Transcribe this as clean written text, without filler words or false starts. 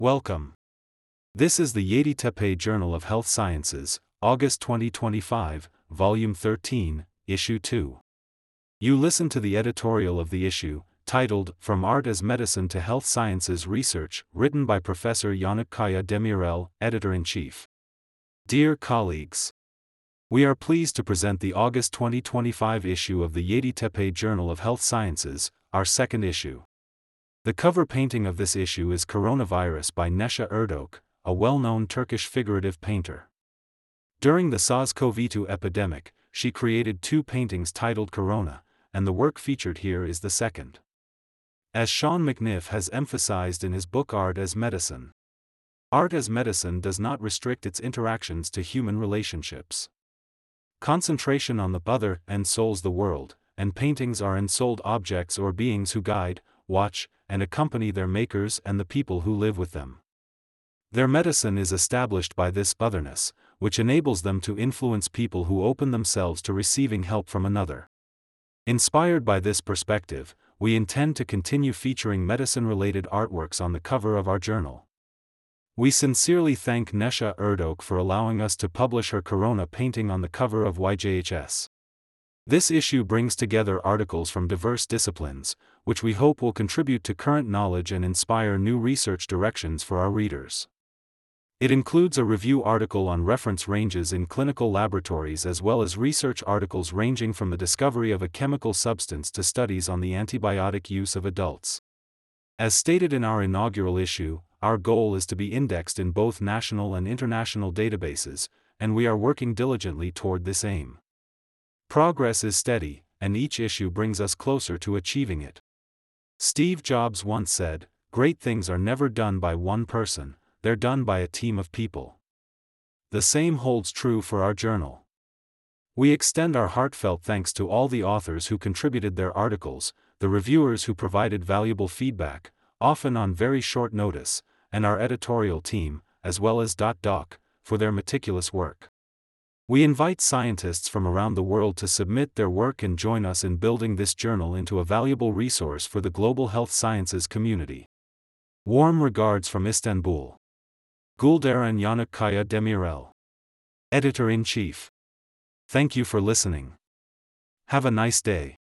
Welcome. This is the Yeditepe Journal of Health Sciences, August 2025, Volume 13, Issue 2. You listen to the editorial of the issue, titled From Art as Medicine to Health Sciences Research, written by Professor Yannick Kaya Demirel, Editor-in-Chief. Dear colleagues, we are pleased to present the August 2025 issue of the Yeditepe Journal of Health Sciences, our second issue. The cover painting of this issue is Coronavirus by Nesha Erdoğan, a well-known Turkish figurative painter. During the SARS-CoV-2 epidemic, she created two paintings titled Corona, and the work featured here is the second. As Sean McNiff has emphasized in his book Art as Medicine, art as medicine does not restrict its interactions to human relationships. Concentration on the other ensouls the world, and paintings are ensouled objects or beings who guide, watch, and accompany their makers and the people who live with them. Their medicine is established by this otherness, which enables them to influence people who open themselves to receiving help from another. Inspired by this perspective, we intend to continue featuring medicine-related artworks on the cover of our journal. We sincerely thank Nesha Erdoğan for allowing us to publish her Corona painting on the cover of YJHS. This issue brings together articles from diverse disciplines, which we hope will contribute to current knowledge and inspire new research directions for our readers. It includes a review article on reference ranges in clinical laboratories as well as research articles ranging from the discovery of a chemical substance to studies on the antibiotic use of adults. As stated in our inaugural issue, our goal is to be indexed in both national and international databases, and we are working diligently toward this aim. Progress is steady, and each issue brings us closer to achieving it. Steve Jobs once said, "Great things are never done by one person, they're done by a team of people." The same holds true for our journal. We extend our heartfelt thanks to all the authors who contributed their articles, the reviewers who provided valuable feedback, often on very short notice, and our editorial team, as well as .doc, for their meticulous work. We invite scientists from around the world to submit their work and join us in building this journal into a valuable resource for the global health sciences community. Warm regards from Istanbul. Gülderan Yannick Kaya Demirel, Editor-in-Chief. Thank you for listening. Have a nice day.